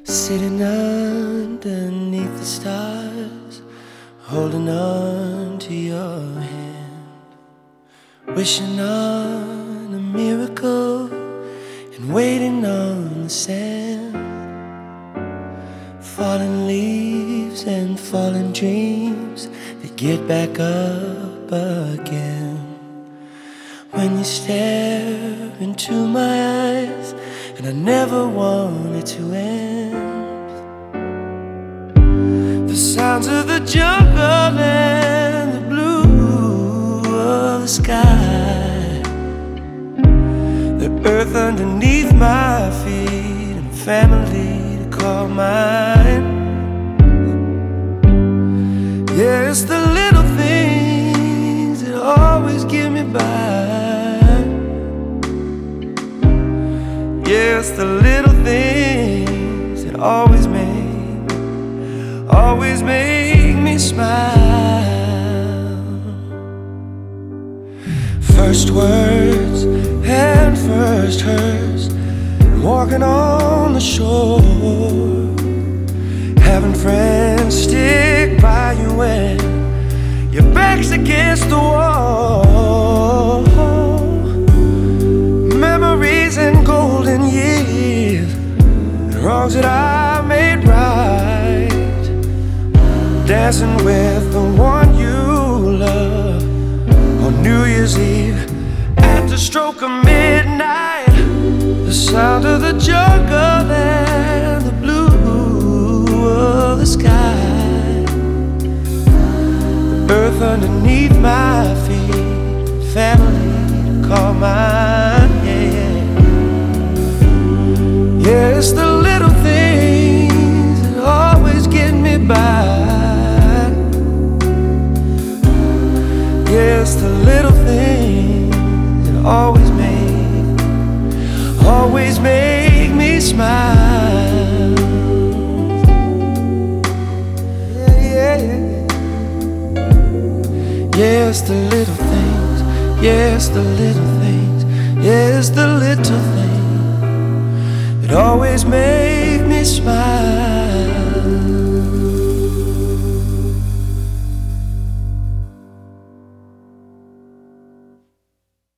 Sitting underneath the stars, holding on to your hand, wishing on a miracle and waiting on the sand. Falling leaves and falling dreams that get back up again. When you stare into my eyes, and I never want it to end. The sounds of the jungle and the blue of the sky, the earth underneath my feet, and family to call mine. Yeah, it's the little things that always get me by. Yeah, it's the little things that always make me smile. First words and first hurts, walking on the shore, having friends stick by you when your back's against the wall. Memories and golden years, wrongs that I made right, dancing with the one you love on New Year's Eve at the stroke of midnight. The sound of the jungle and the blue of the sky, the earth underneath my feet, family to call mine. Yeah, it's the little things that always get me by. Yeah, it's the little things that always make me smile. Yeah, yeah. Yeah, it's the little things. Yeah, it's the little things. Yeah, it's the little things that always make